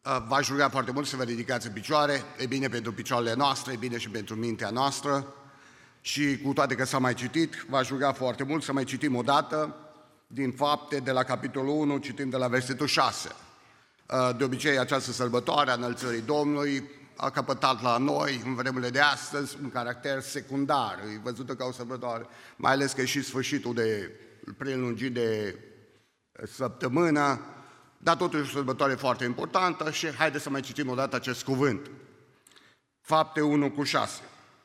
V-aș ruga foarte mult să vă ridicați în picioare. E bine pentru picioarele noastre, e bine și pentru mintea noastră. Și cu toate că s-a mai citit, v-aș ruga foarte mult să mai citim o dată din Fapte, de la capitolul 1, citim de la versetul 6. De obicei, această sărbătoare a Înălțării Domnului a căpătat la noi, în vremurile de astăzi, un caracter secundar. E văzută ca o sărbătoare, mai ales că e și sfârșitul de prelungit de săptămână, dar totuși o sărbătoare foarte importantă și haideți să mai citim o dată acest cuvânt. Fapte 1 cu 6.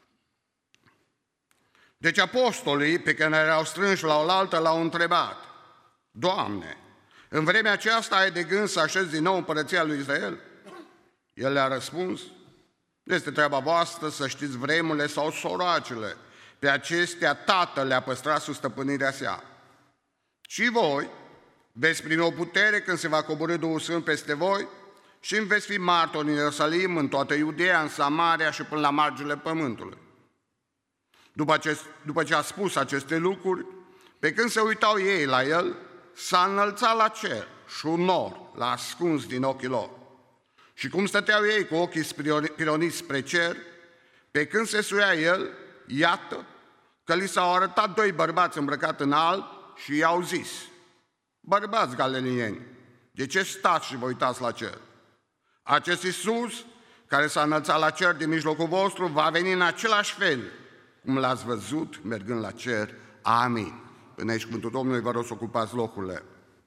Deci apostolii pe care erau strânși la oaltă l-au întrebat: Doamne, în vremea aceasta ai de gând să așezi din nou împărăția lui Israel? El le-a răspuns: nu este treaba voastră să știți vremurile sau soracele. Pe acestea Tatăl le-a păstrat sub stăpânirea sa. Și voi veți primi o putere când se va coborî Duhul Sfânt peste voi și îmi veți fi martori în Ierusalim, în toată Iudeea, în Samaria și până la marginile pământului. După ce a spus aceste lucruri, pe când se uitau ei la el, s-a înălțat la cer și un nor l-a ascuns din ochii lor. Și cum stăteau ei cu ochii spironiți spre cer, pe când se suia el, iată că li s-au arătat doi bărbați îmbrăcați în alb și i-au zis: bărbați galilieni, de ce stați și vă uitați la cer? Acest Iisus, care s-a înălțat la cer din mijlocul vostru, va veni în același fel cum l-ați văzut mergând la cer. Amin. Până aici cuvântul Domnului, vă rog să ocupați locurile.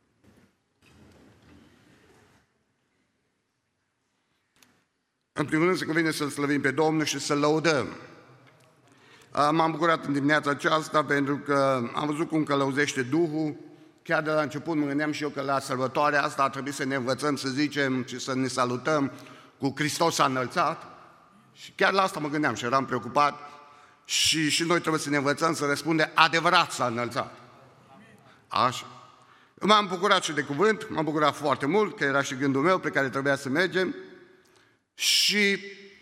În primul rând se cuvine să-L slăvim pe Domnul și să-L lăudăm. M-am bucurat în dimineața aceasta pentru că am văzut cum călăuzește Duhul. Chiar de la început mă gândeam și eu că la sărbătoarea asta ar trebui să ne învățăm să zicem și să ne salutăm cu Hristos a înălțat. Și chiar la asta mă gândeam și eram preocupat. Și noi trebuie să ne învățăm să răspundem: adevărat s-a înălțat. Așa. M-am bucurat și de cuvânt, m-am bucurat foarte mult, că era și gândul meu pe care trebuia să mergem. Și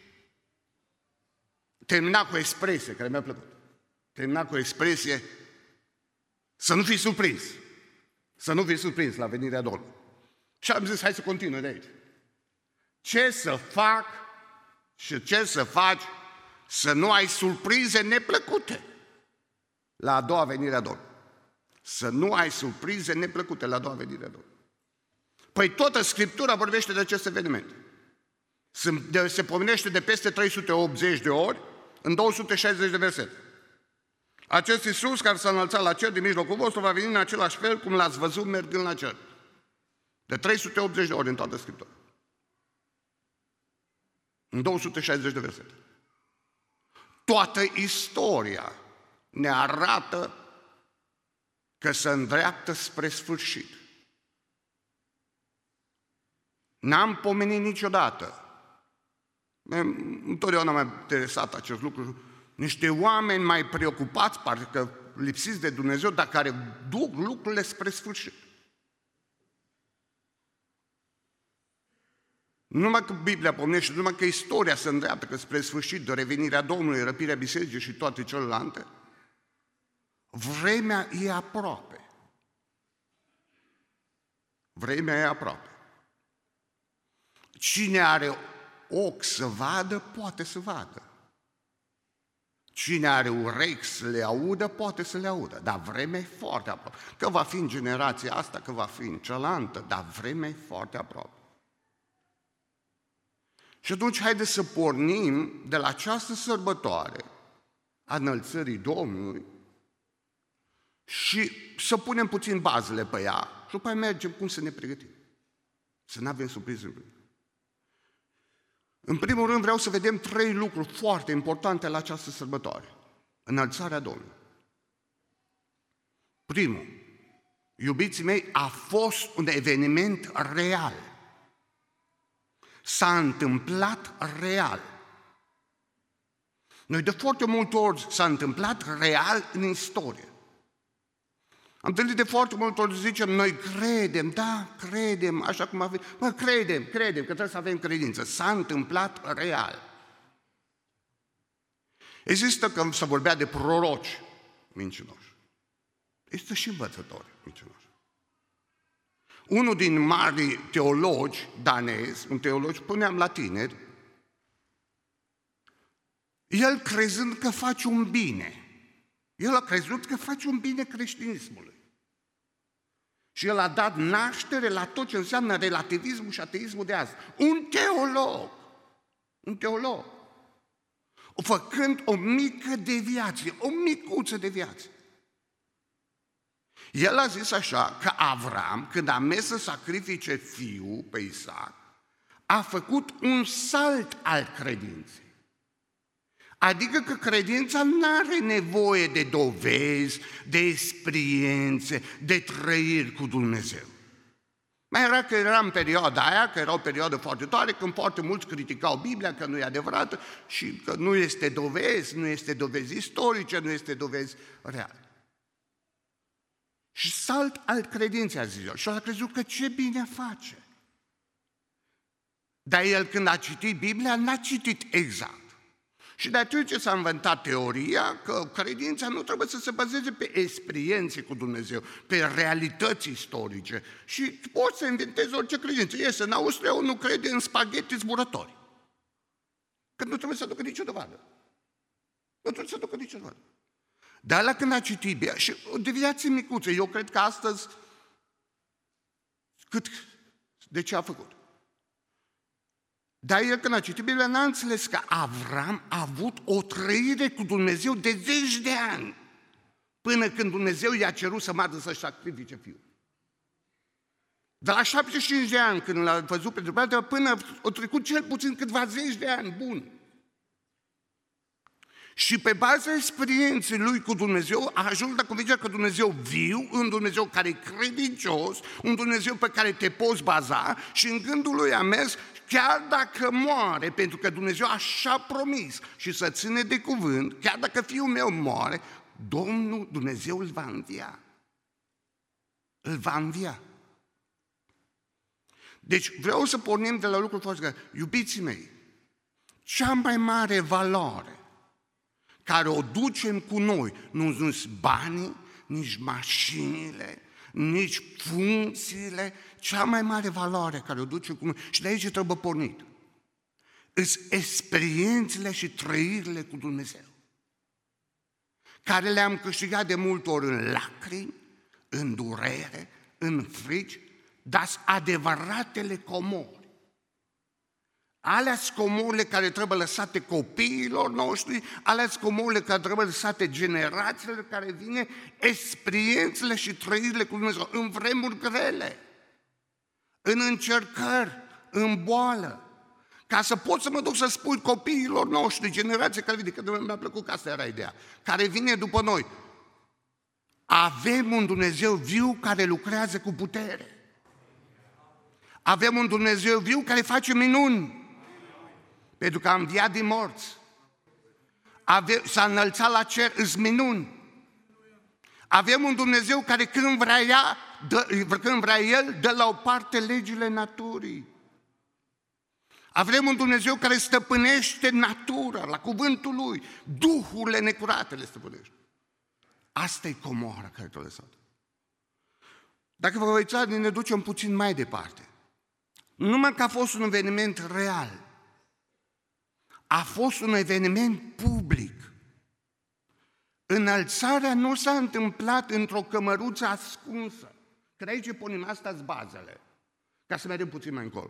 termina cu o expresie care mi-a plăcut. Termina cu o expresie: să nu fii surprins. Să nu fii surprins la venirea Domnului. Și am zis: hai să continui de aici. Ce să fac și ce să faci să nu ai surprize neplăcute la a doua venire a Domnului? Să nu ai surprize neplăcute la a doua venire a Domnului. Păi toată Scriptura vorbește de acest eveniment. Se pomenește de peste 380 de ori în 260 de versete. Acest Iisus care s-a înălțat la cer din mijlocul vostru va veni în același fel cum l-ați văzut mergând la cer. De 380 de ori în toată Scriptura. În 260 de versete. Toată istoria ne arată că se îndreaptă spre sfârșit. N-am pomenit niciodată. Întotdeauna m-a interesat acest lucru. Niște oameni mai preocupați, parcă lipsiți de Dumnezeu, dar care duc lucrurile spre sfârșit. Nu numai că Biblia pomenește, numai că istoria se îndreaptă că spre sfârșit, de revenirea Domnului, răpirea bisericii și toate celelalte, vremea e aproape. Vremea e aproape. Cine are ochi să vadă, poate să vadă. Cine are urechi să le audă, poate să le audă. Dar vremea e foarte aproape. Că va fi în generația asta, că va fi în cealaltă, dar vremea e foarte aproape. Și atunci haideți să pornim de la această sărbătoare a înălțării Domnului și să punem puțin bazele pe ea și după aia mergem cum să ne pregătim. Să nu avem surprize. În primul rând vreau să vedem 3 lucruri foarte importante la această sărbătoare. Înălțarea Domnului. Primul, iubiții mei, a fost un eveniment real. S-a întâmplat real. Noi de foarte multe ori s-a întâmplat real în istorie. Am întâlnit de foarte multe ori, zicem, noi credem, da, credem, așa cum avem, credem că trebuie să avem credință. S-a întâmplat real. Există, când se vorbea de proroci mincinoși, există și învățători mincinoși. Unul din mari teologi danezi, un teolog, spuneam la tineri, el crezând că face un bine. El a crezut că face un bine creștinismului. Și el a dat naștere la tot ce înseamnă relativismul și ateismul de azi. Un teolog, făcând o mică deviație, o micuță deviație. El a zis așa că Avram, când a mers să sacrifice fiul pe Isaac, a făcut un salt al credinței. Adică că credința nu are nevoie de dovezi, de experiențe, de trăiri cu Dumnezeu. Mai era că era în perioada aia, că era o perioadă foarte tare, când foarte mulți criticau Biblia, că nu e adevărată și că nu este dovezi, nu este dovezi istorice, nu este dovezi reale. Și salt al credinței, a zis el. Și el a crezut că ce bine face. Dar el când a citit Biblia, n-a citit exact. Și de atunci s-a inventat teoria că credința nu trebuie să se bazeze pe experiențe cu Dumnezeu, pe realități istorice. Și poți să inventezi orice credință. Iese în Austria, unul crede în spaghetti zburători. Că nu trebuie să aducă nicio dovadă. Nu trebuie să aducă nicio dovadă. Dar la când a citit Biblia, și o deviație micuță, eu cred că astăzi, de ce a făcut? Dar el când a citit Biblia n-a înțeles că Avram a avut o trăire cu Dumnezeu de 10 de ani, până când Dumnezeu i-a cerut să meargă să-și sacrifice fiul. De la 75 de ani, când l-a văzut pe Dumnezeu, până au trecut cel puțin câțiva 10 de ani buni. Și pe baza experienței lui cu Dumnezeu a ajuns la convingerea că Dumnezeu viu, un Dumnezeu care e credincios, un Dumnezeu pe care te poți baza și în gândul lui a mers chiar dacă moare, pentru că Dumnezeu așa a promis și să ține de cuvânt, chiar dacă fiul meu moare, Domnul Dumnezeu îl va învia. Îl va învia. Deci vreau să pornim de la lucrul foarte. Iubiții mei, cea mai mare valoare care o ducem cu noi, nu sunt banii, nici mașinile, nici funcțiile, cea mai mare valoare care o ducem cu noi, și de aici trebuie pornit, sunt experiențele și trăirile cu Dumnezeu, care le-am câștigat de multe ori în lacrimi, în durere, în frici, dar sunt adevăratele comori. Alea-s comorile care trebuie lăsate copiilor noștri, alea-s comorile care trebuie lăsate generațiile care vine, experiențele și trăirile cu Dumnezeu în vremuri grele, în încercări, în boală, ca să pot să mă duc să spui copiilor noștri, generații care vine, că mi-a plăcut că asta era ideea, care vine după noi, avem un Dumnezeu viu care lucrează cu putere. Avem un Dumnezeu viu care face minuni. Pentru că a înviat din morți. S-a înălțat la cer, îs minuni. Avem un Dumnezeu care când vrea El, dă la o parte legile naturii. Avem un Dumnezeu care stăpânește natura, la cuvântul Lui. Duhurile necurate le stăpânește. Asta e comoara care te-a lăsat. Dacă vă uitați, ne ducem puțin mai departe. Numai că a fost un eveniment real. A fost un eveniment public. Înălțarea nu s-a întâmplat într-o cămăruță ascunsă. Că aici punem astea-s bazele, ca să mergem puțin mai încolo.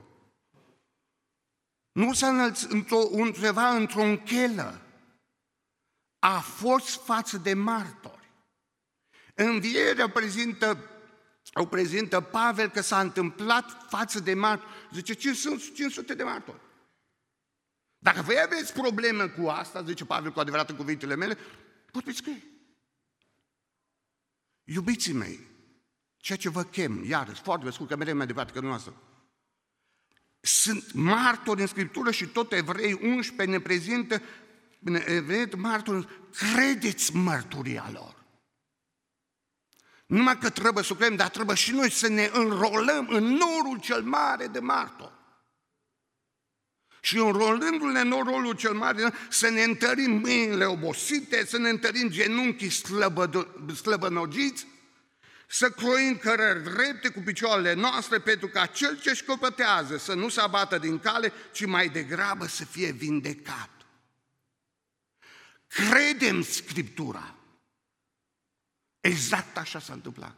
Nu s-a înălțat undeva într-o închelă. A fost față de martori. Învierea o prezintă Pavel că s-a întâmplat față de martori. Zice, 500 de martori. Dacă voi aveți probleme cu asta, zice Pavel cu adevărat în cuvintele mele, puteți scrie. Iubiții mei, ceea ce vă chem, iarăși, foarte scurt, că mereu mai departe că dumneavoastră, sunt martori în Scriptură și tot Evrei 11 ne prezintă martori, credeți mărturia lor. Numai că trebuie să credem, dar trebuie și noi să ne înrolăm în norul cel mare de martori. Și înrolându-ne în rolul cel mare, să ne întărim mâinile obosite, să ne întărim genunchii slăbănogiți să croim cărări drepte cu picioarele noastre, pentru ca cel ce școpătează să nu se abată din cale, ci mai degrabă să fie vindecat. Credem Scriptura. Exact așa s-a întâmplat.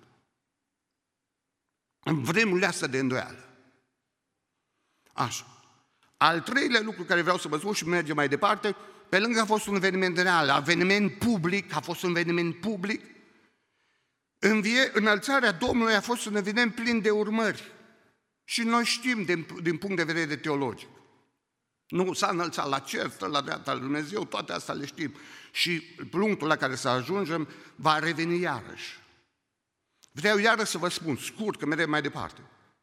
În vremurile astea de îndoială. Așa. Al treilea lucru care vreau să vă spun și mergem mai departe, pe lângă a fost un eveniment real, a fost un eveniment public, înălțarea Domnului a fost un eveniment plin de urmări. Și noi știm din punct de vedere teologic. Nu s-a înălțat la cer, stă la dreapta lui Dumnezeu, toate astea le știm. Și punctul la care să ajungem va reveni iarăși. Vreau iarăși să vă spun, scurt, că mergem mai departe.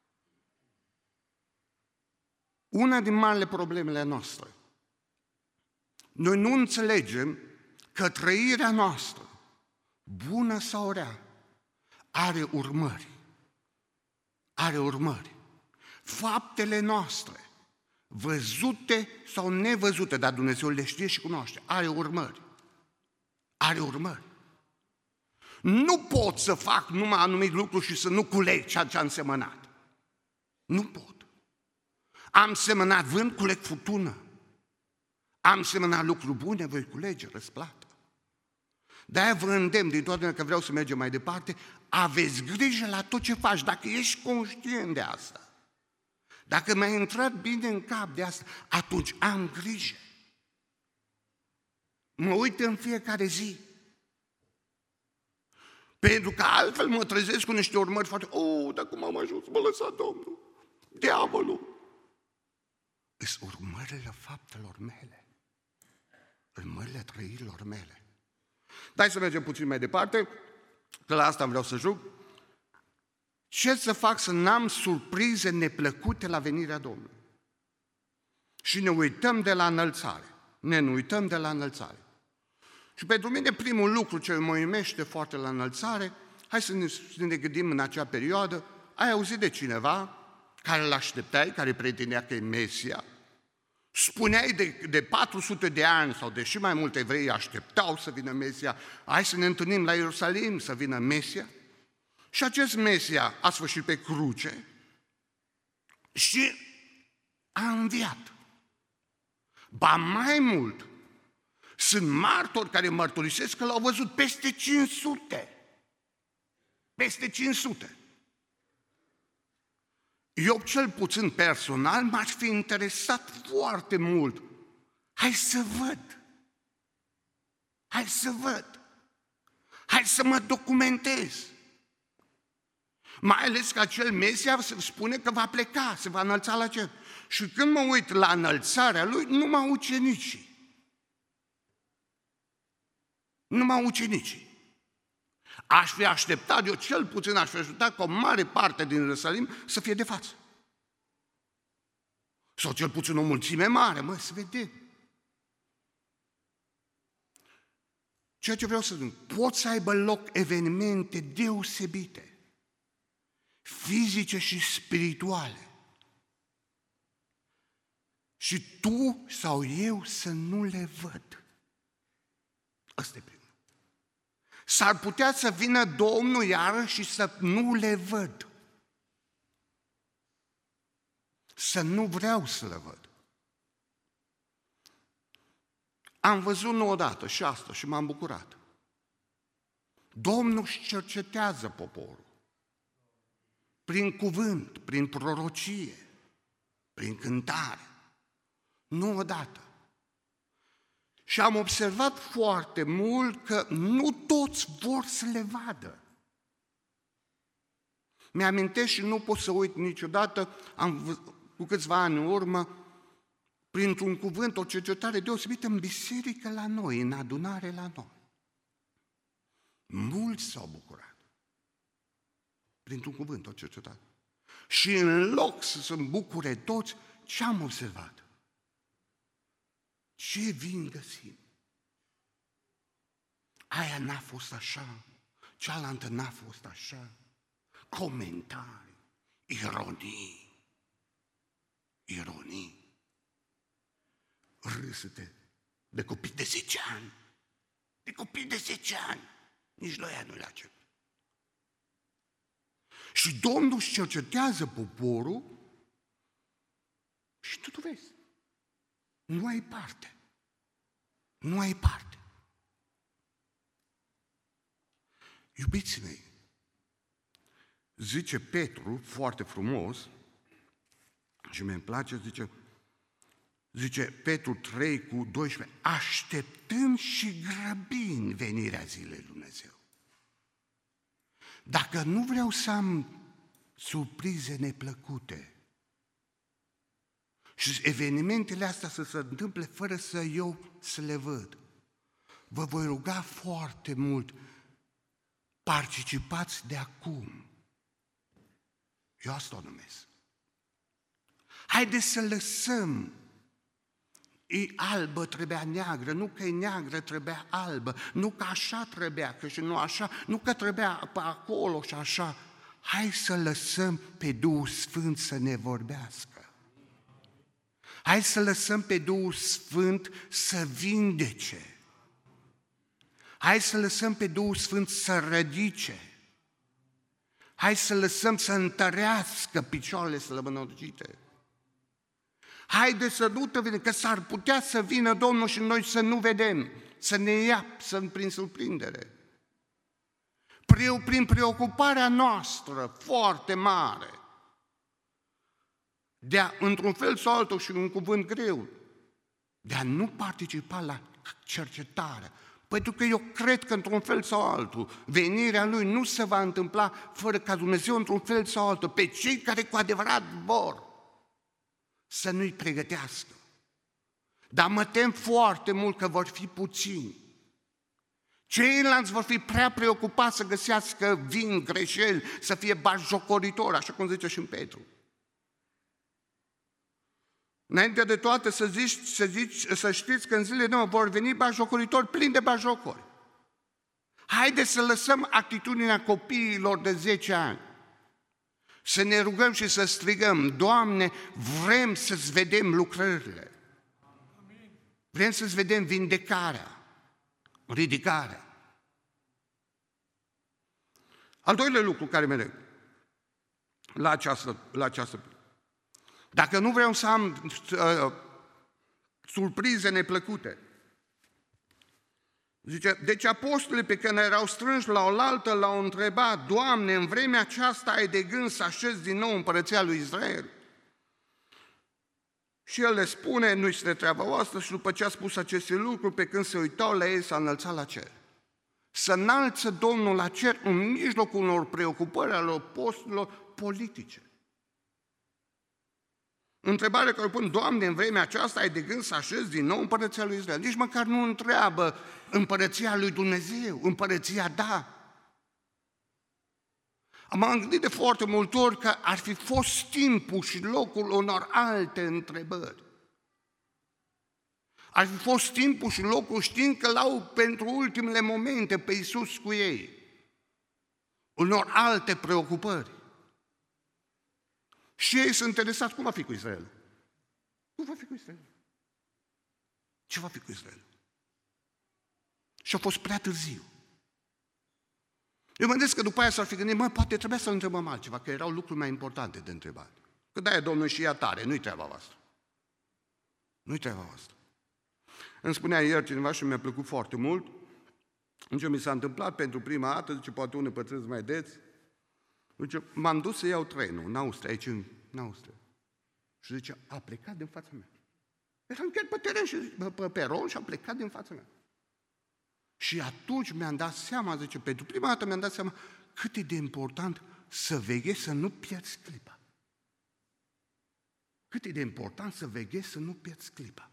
Una din marile problemele noastre, noi nu înțelegem că trăirea noastră, bună sau rea, are urmări. Are urmări. Faptele noastre, văzute sau nevăzute, dar Dumnezeu le știe și cunoaște, are urmări. Are urmări. Nu pot să fac numai anumit lucru și să nu culeg ceea ce am semănat. Nu pot. Am semănat vânt, culeg furtună. Am semănat lucruri bune, voi culege răsplată. De-aia vă îndemn din toată că vreau să mergem mai departe, aveți grijă la tot ce faci, dacă ești conștient de asta. Dacă mi-a intrat bine în cap de asta, atunci am grijă. Mă uit în fiecare zi. Pentru că altfel mă trezesc cu niște urmări foarte... dar cum am ajuns, mă lăsa Domnul, diavolul. Sunt urmările faptelor mele, urmările trăirilor mele. Dai să mergem puțin mai departe, că la asta vreau să ajung. Ce să fac să n-am surprize neplăcute la venirea Domnului? Și ne uităm de la înălțare. Ne uităm de la înălțare. Și pentru mine primul lucru ce mă uimește foarte la înălțare, hai să ne gândim în acea perioadă, ai auzit de cineva care l-așteptai, care pretindea că e Mesia, spuneai de 400 de ani sau de și mai multe evrei așteptau să vină Mesia, hai să ne întâlnim la Ierusalim să vină Mesia. Și acest Mesia a sfârșit pe cruce și a înviat. Ba mai mult, sunt martori care mărturisesc că l-au văzut peste 500. Peste 500. Eu, cel puțin personal, m-aș fi interesat foarte mult. Hai să văd. Hai să văd. Hai să mă documentez. Mai ales că acel Mesia spune că va pleca, se va înălța la cer. Și când mă uit la înălțarea lui, numai ucenicii. Numai ucenicii. Aș fi așteptat, eu cel puțin aș fi așteptat ca o mare parte din Ierusalim să fie de față. Sau cel puțin o mulțime mare, să vedem. Ceea ce vreau să spun, pot să aibă loc evenimente deosebite, fizice și spirituale. Și tu sau eu să nu le văd. Asta e primul. S-ar putea să vină Domnul iarăși și să nu le văd. Să nu vreau să le văd. Am văzut nu odată și asta și m-am bucurat. Domnul își cercetează poporul. Prin cuvânt, prin prorocie, prin cântare. Nu odată. Și am observat foarte mult că nu toți vor să le vadă. Mi-amintesc și nu pot să uit niciodată, cu câțiva ani în urmă, printr-un cuvânt, o cercetare deosebită în biserică la noi, în adunare la noi. Mulți s-au bucurat. Printr-un cuvânt, o cercetare. Și în loc să se bucure toți, ce am observat? Ce vin găsim? Aia n-a fost așa, cealaltă n-a fost așa. Comentarii, ironii, râsete de copii de 10 ani, nici noi nu le acceptăm. Și Domnul își cercetează poporul și tu vezi. Nu ai parte. Nu ai parte. Iubiții mei, zice Petru, foarte frumos, și mi-mi place, zice Petru 3:12, așteptând și grăbind venirea zilei lui Dumnezeu. Dacă nu vreau să am surprize neplăcute și evenimentele astea să se întâmple fără să eu să le văd, vă voi ruga foarte mult, participați de acum. Eu asta o numesc. Haideți să lăsăm. E albă, trebuia neagră, nu că e neagră, trebuia albă, nu că așa trebuia, că și nu așa, nu că trebuia pe acolo și așa. Hai să lăsăm pe Duhul Sfânt să ne vorbească. Hai să lăsăm pe Duhul Sfânt să vindece. Hai să lăsăm pe Duhul Sfânt să rădice. Hai să lăsăm să întărească picioarele slăbănogite. Haideți să nu te vedem, că s-ar putea să vină Domnul și noi să nu vedem, să ne ia prin surprindere. Prin preocuparea noastră foarte mare, de a, într-un fel sau altul și un cuvânt greu, de a nu participa la cercetare. Pentru că eu cred că într-un fel sau altul, venirea Lui nu se va întâmpla fără ca Dumnezeu într-un fel sau altul, pe cei care cu adevărat vor, să nu-i pregătească. Dar mă tem foarte mult că vor fi puțini. Ceilalți vor fi prea preocupați să găsească vin, greșeli, să fie batjocoritori, așa cum zice și în Petru. Înainte de toate să știți că în zilele noastre vor veni batjocoritori plini de batjocori. Haideți să lăsăm atitudinea copiilor de 10 ani. Să ne rugăm și să strigăm, Doamne, vrem să-ți vedem lucrările. Vrem să-ți vedem vindecarea, ridicarea. Al doilea lucru care mereu la această. Dacă nu vreau să am surprize neplăcute, zice, deci apostolii pe care erau strânși la oaltă l-au întrebat, Doamne, în vremea aceasta ai de gând să așezi din nou împărăția lui Israel? Și el le spune, nu este treaba voastră, și după ce a spus aceste lucruri, pe când se uitau la ei, s-a înălțat la cer. Să înalță Domnul la cer în mijlocul unor preocupări ale apostolilor politice. Întrebarea care o pun, Doamne, în vremea aceasta ai de gând să așezi din nou împărăția lui Israel? Nici măcar nu întreabă împărăția lui Dumnezeu, împărăția da. M-am gândit de foarte multe ori că ar fi fost timpul și locul unor alte întrebări. Ar fi fost timpul și locul știind că l-au pentru ultimele momente pe Iisus cu ei. Unor alte preocupări. Și ei sunt interesați, cum va fi cu Israel? Cum va fi cu Israel? Ce va fi cu Israel? Și a fost prea târziu. Eu mă gândesc că după aia s-ar fi gândit, poate trebuia să întrebăm altceva, că erau lucruri mai importante de întrebat. Că de-aia Domnul și ea tare, nu-i treaba voastră. Nu-i treaba voastră. Îmi spunea ieri cineva și mi-a plăcut foarte mult, ce mi s-a întâmplat pentru prima dată, zice, poate unii pătrâți mai deți, zice, m-am dus să iau trenul în Austria, aici în Austria. Și zice, a plecat din fața mea. Eram chiar pe teren și pe peron și a plecat din fața mea. Și atunci mi-am dat seama, zice, pentru prima dată mi-am dat seama cât e de important să veghezi să nu pierzi clipa. Cât e de important să veghezi să nu pierzi clipa.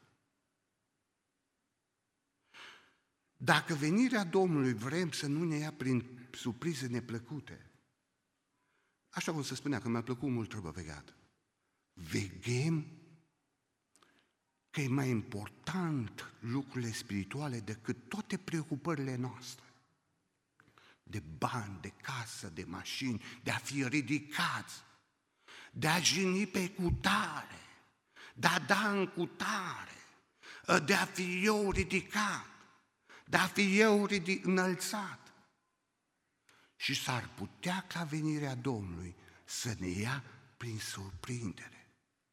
Dacă venirea Domnului vrem să nu ne ia prin surprize neplăcute, așa cum se spunea, că mi-a plăcut mult trebuie vegat, veghem că e mai important lucrurile spirituale decât toate preocupările noastre. De bani, de casă, de mașini, de a fi ridicați, de a jini pe cutare, de a da în cutare, de a fi eu ridicat, de a fi eu înălțat. Și s-ar putea ca venirea Domnului să ne ia prin surprindere.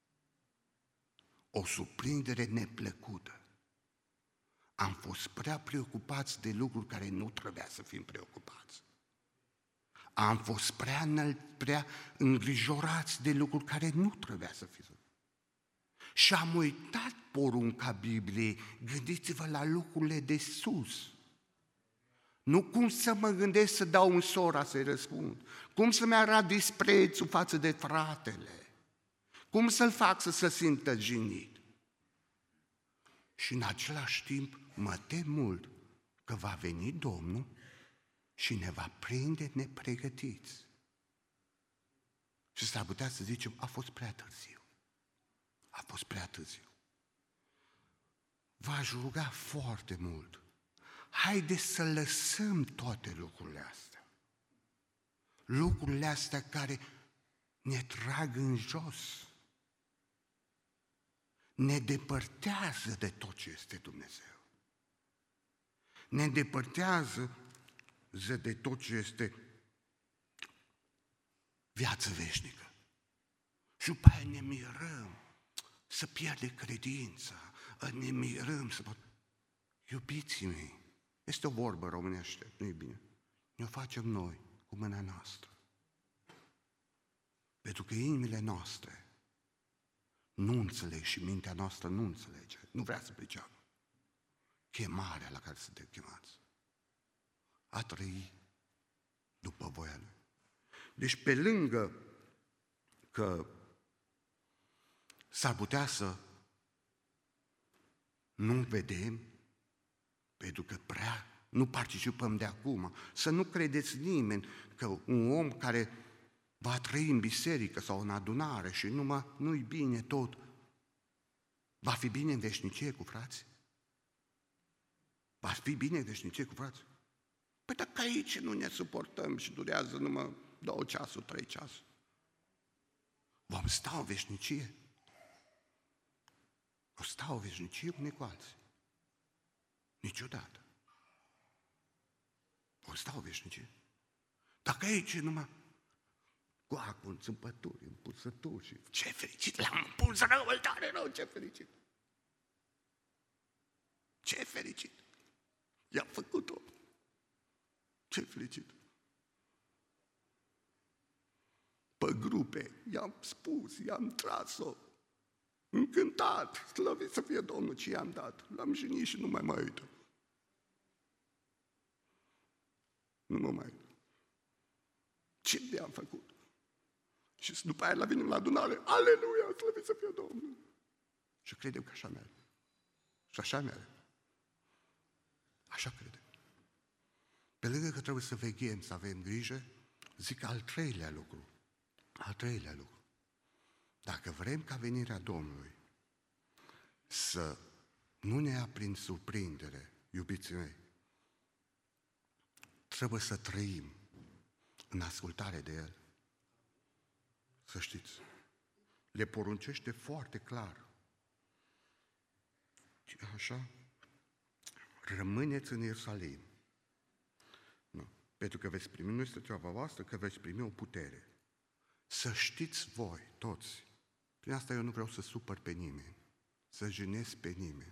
O surprindere neplăcută. Am fost prea preocupați de lucruri care nu trebuia să fim preocupați. Am fost prea îngrijorați de lucruri care nu trebuia să fim. Și am uitat porunca Bibliei, gândiți-vă la lucrurile de sus. Nu cum să mă gândesc să dau în sora să-i răspund, cum să-mi arăt disprețul față de fratele, cum să-l fac să se simtă jignit. Și în același timp mă tem mult că va veni Domnul și ne va prinde nepregătiți. Și s-ar putea să zicem, a fost prea târziu. A fost prea târziu. V-aș ruga foarte mult. Haideți să lăsăm toate lucrurile astea. Lucrurile astea care ne trag în jos. Ne depărtează de tot ce este Dumnezeu. Ne depărtează de tot ce este viață veșnică. Și după aia ne mirăm să pierde credința, ne mirăm să... Iubiții mei, este o vorbă românește, nu-i bine. Ne-o facem noi, cu mâna noastră. Pentru că inimile noastre nu înțeleg și mintea noastră nu înțelege, nu vrea să priceapă chemarea la care suntem chemați. A trăi după voia Lui. Deci pe lângă că s-ar putea să nu vedem, pentru că prea nu participăm de acum, să nu credeți nimeni că un om care va trăi în biserică sau în adunare și nu-i bine tot, va fi bine în veșnicie cu frații? Va fi bine în veșnicie cu frații? Păi dacă aici nu ne suportăm și durează numai 2 ceasuri, 3 ceasuri, vom sta în veșnicie? O sta o veșnicie unii cu alții? Niciodată. O sta o veșnicie. Dacă aici numai cu țâmpături, împulsături și ce fericit, l-am împuls rău, tare rău, ce fericit. Ce fericit. I-am făcut-o. Ce fericit. Pe grupe, i-am spus, i-am tras-o. Încântat, slăvit să fie Domnul, ce i-am dat. L-am jignit și nu mai mă uită. Nu mă mai uită. Ce de-am făcut? Și după aia la venim la adunare, aleluia, slăvit să fie Domnul. Și credem că așa merge. Și așa merge. Așa credem. Pe lângă că trebuie să veghem, să avem grijă, zic al treilea lucru. Al treilea lucru. Dacă vrem ca venirea Domnului să nu ne ia prin surprindere, iubiții mei, trebuie să trăim în ascultare de El. Să știți, le poruncește foarte clar. Așa, rămâneți în Ierusalim. Nu. Pentru că veți primi, nu este treaba voastră, că veți primi o putere. Să știți voi, toți, prin asta eu nu vreau să supăr pe nimeni, să jignesc pe nimeni.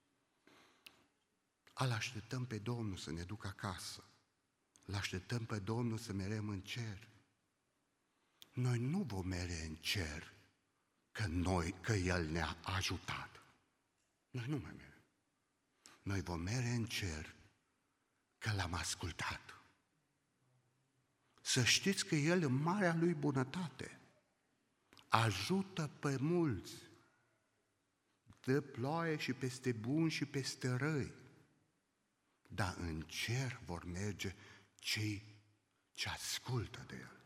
Îl așteptăm pe Domnul să ne ducă acasă. Îl așteptăm pe Domnul să mergem în cer. Noi nu vom merge în cer că El ne-a ajutat. Noi nu mai mergem. Noi vom merge în cer că L-am ascultat. Să știți că El, în marea Lui bunătate, ajută pe mulți. Dă ploaie și peste buni și peste răi. Dar în cer vor merge cei ce ascultă de El.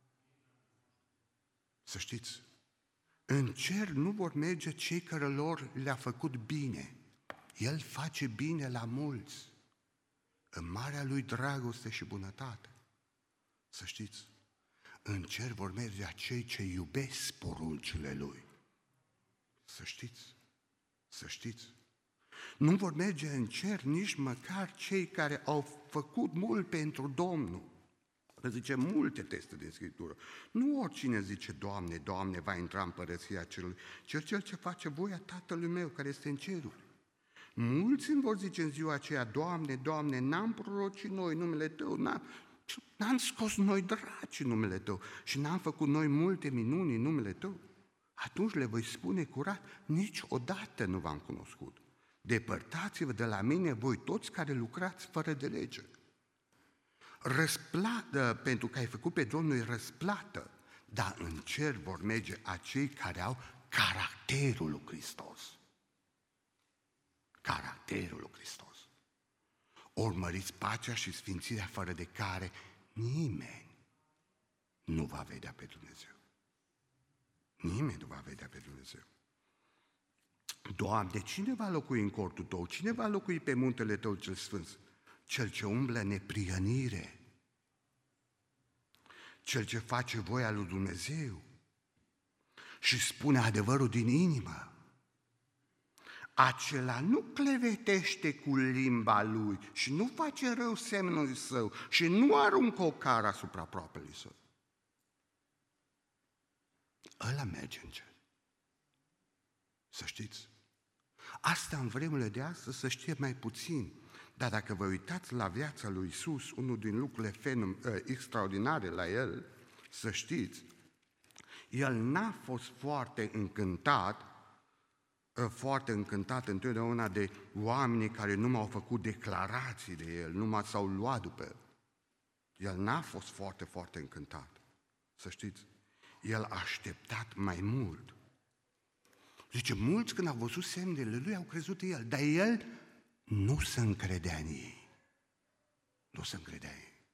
Să știți, în cer nu vor merge cei care lor le-a făcut bine. El face bine la mulți. În marea Lui dragoste și bunătate. Să știți, în cer vor merge acei ce iubesc poruncile Lui. Să știți, să știți. Nu vor merge în cer nici măcar cei care au făcut mult pentru Domnul. Zice multe teste din Scriptură. Nu oricine zice, Doamne, Doamne, va intra în Împărăția Cerului, ci cel ce face voia Tatălui meu care este în ceruri. Mulți îmi vor zice în ziua aceea, Doamne, Doamne, n-am prorocit noi numele Tău, n-am scos noi draci în numele Tău și n-am făcut noi multe minuni în numele Tău. Atunci le voi spune curat, niciodată nu v-am cunoscut. Depărtați-vă de la mine voi toți care lucrați fără de lege. Răsplată, pentru că ai făcut pe Domnul răsplată, dar în cer vor merge acei care au caracterul lui Hristos. Caracterul lui Hristos. Urmăriți pacea și sfințirea fără de care nimeni nu va vedea pe Dumnezeu. Nimeni nu va vedea pe Dumnezeu. Doamne, cine va locui în cortul Tău? Cine va locui pe muntele Tău cel sfânt? Cel ce umblă în neprihănire, cel ce face voia lui Dumnezeu și spune adevărul din inimă. Acela nu clevetește cu limba lui și nu face rău semnului său și nu aruncă o cară asupra aproapelui său. Ăla merge în cer. Să știți. Asta în vremurile de astăzi să știe mai puțin. Dar dacă vă uitați la viața lui Iisus, unul din lucrurile extraordinare la El, să știți, El n-a fost foarte încântat întotdeauna de oamenii care nu m-au făcut declarații de El, nu s-au luat după El. El n-a fost foarte, foarte încântat. Să știți, El a așteptat mai mult. Zice, mulți când au văzut semnele Lui au crezut în El, dar El nu se încredea în ei. Nu se încredea în ei.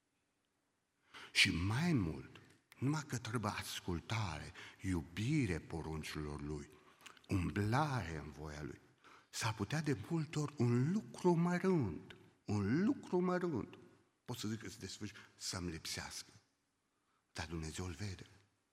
Și mai mult, numai că trebuie ascultare, iubire poruncilor Lui, umblare în voia Lui. S-ar putea de multe ori un lucru mărunt, pot să zic că se desfășoară, să-mi lipsească. Dar Dumnezeu îl vede.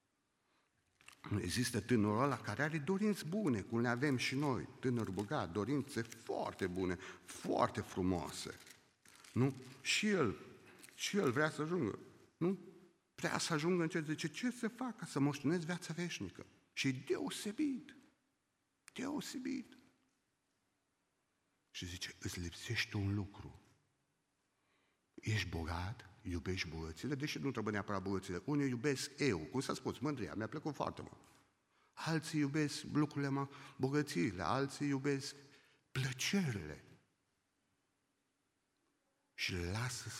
Există tânărul ăla care are dorințe bune, cum le avem și noi, tânăr bogat, dorințe foarte bune, foarte frumoase. Nu? Și el vrea să ajungă, nu? Vrea să ajungă în cer, zice, ce să fac ca să moștenesc viața veșnică? Și deosebit. Și zice, îți lipsește un lucru. Ești bogat, iubești bogățile, deși nu trebuie neapărat bogățile. Unii iubesc eu, cum s-a spus, mândria, mi-a plăcut foarte mult. Alții iubesc lucrurile, bogățiile, alții iubesc plăcerile. Și îl lasă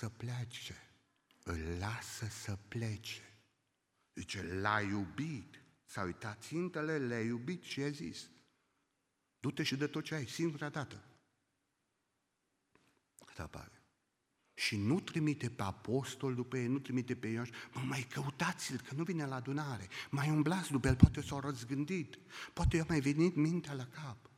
să plece. Zice, l-a iubit, s-a uitat țintele, le-a iubit și a zis, du-te și dă tot ce ai, singura dată. Cât apare. Și nu trimite pe apostol după ei, nu trimite pe Ioan, mai căutați-l, că nu vine la adunare, mai umblați după el, poate s-au răzgândit, poate i-a mai venit mintea la cap.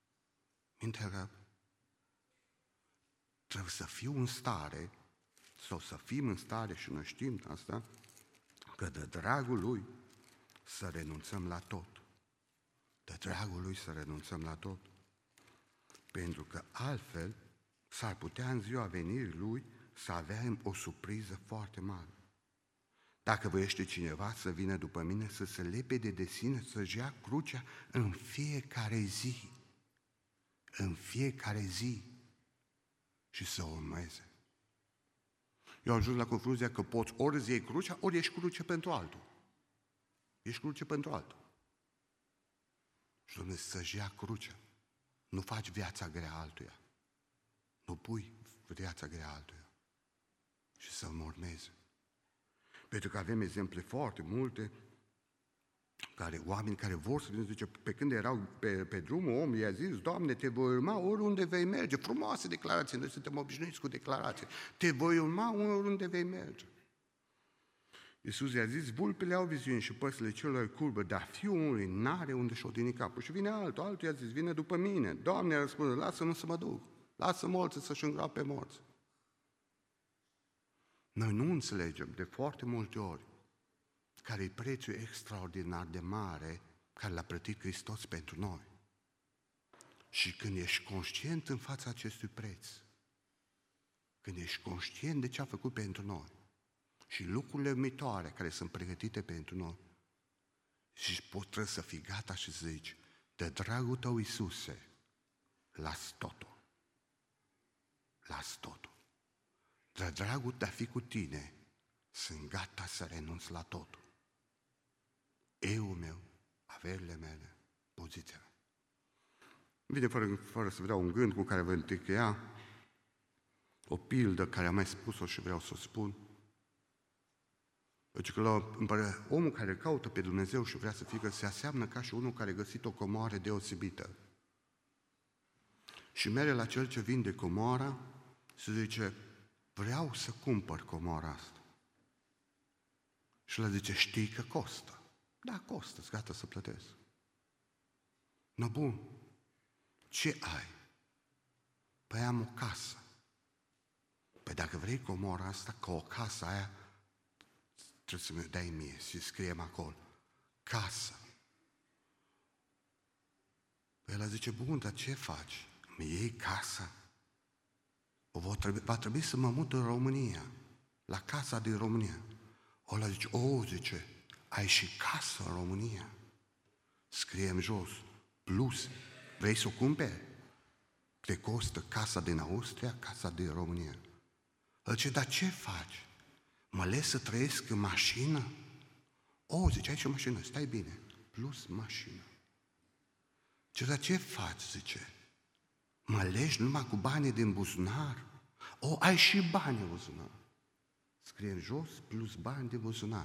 Trebuie să fiu în stare, sau să fim în stare, și noi știm asta, că de dragul Lui să renunțăm la tot. De dragul Lui să renunțăm la tot. Pentru că altfel s-ar putea în ziua venirii Lui să avem o surpriză foarte mare. Dacă voiește cineva să vină după mine, să se lepede de sine, să-și ia crucea în fiecare zi. În fiecare zi. Și să o urmeze. Eu am ajuns la concluzia că poți ori îți iei crucea, ori ești cruce pentru altul. Ești cruce pentru altul. Și Dumnezeu să-și ia crucea. Nu faci viața grea altuia. Nu pui viața grea altuia. Și să mă urmeze. Pentru că avem exemple foarte multe, oameni care vor să vină, zice, pe când erau pe drumul, omul i-a zis, Doamne, te voi urma oriunde vei merge. Frumoase declarații, noi suntem obișnuiți cu declarații. Te voi urma oriunde vei merge. Iisus i-a zis, vulpile au viziuni și păsile celor curbă, dar fiul omului n-are unde și odini capul. Și vine altul i-a zis, vine după mine. Doamne, a răspuns, lasă-mă să mă duc. Lasă morții să-și îngroape morți. Noi nu înțelegem de foarte multe ori care e prețul extraordinar de mare care l-a plătit Hristos pentru noi. Și când ești conștient în fața acestui preț, când ești conștient de ce a făcut pentru noi și lucrurile uimitoare care sunt pregătite pentru noi. Și trebuie să fii gata și să zici, de dragul tău, Iisuse, las totul. Las totul. De dragul de a fi cu tine, sunt gata să renunț la totul. Euul meu, averile mele, poziția mea. Vine fără să vreau un gând cu care vă încheia, o pildă care am mai spus-o și vreau să o spun. Deci că omul care caută pe Dumnezeu și vrea să fie se aseamnă ca și unul care a găsit o comoară deosebită. Și merge la cel ce vinde comoara și zice, vreau să cumpăr comoara asta. Și el zice, știi că costă. Da, costă, îți gata să plătesc. No, bun, ce ai? Păi am o casă. Păi dacă vrei comora asta, că o casă aia, trebuie să mi-o dai mie și scriem acolo. Casă. Păi el zice, bun, dar ce faci? Mi iei casa? Va trebui să mă mut în România, la casa din România. Ăla zice, zice, ai și casă în România. Scriem jos, plus, vrei să o cumperi? Te costă casa din Austria, casa din România. El zice, dar ce faci? Mă les să trăiesc în mașină? Zice, ai și o mașină, stai bine, plus mașină. Zice, dar ce faci? Zice, mă legi numai cu banii din buzunar? Ai și bani în buzunar. Scrie în jos, plus bani din buzunar.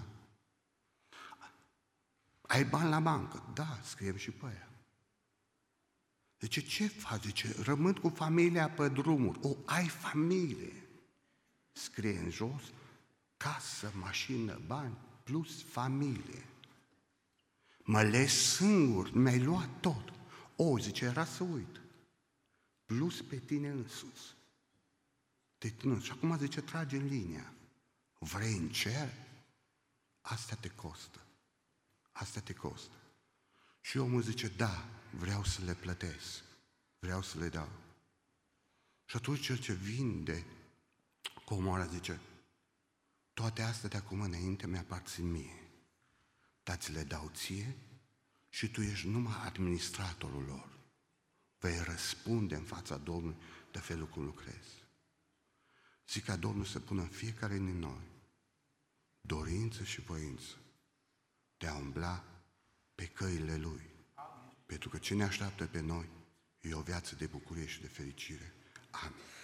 Ai bani la bancă? Da, scriem și pe aia. Zice, ce faci? Zice, rămân cu familia pe drumuri. Ai familie. Scrie în jos, casă, mașină, bani, plus familie. Mă legi singur, mi-ai luat tot. Zice, era să uit. Plus pe tine însuți. Și acum zice, trage în linia. Vrei în cer? Astea te costă. Astea te costă. Și omul zice, da, vreau să le plătesc. Vreau să le dau. Și atunci cel ce vinde comoara zice, toate astea de acum înainte mi-aparțin mie. Dar ți le dau ție și tu ești numai administratorul lor. Vei răspunde în fața Domnului de felul cum lucrezi. Zic ca Domnul să pună în fiecare din noi dorință și voință de a umbla pe căile Lui. Pentru că ce ne așteaptă pe noi e o viață de bucurie și de fericire. Amin.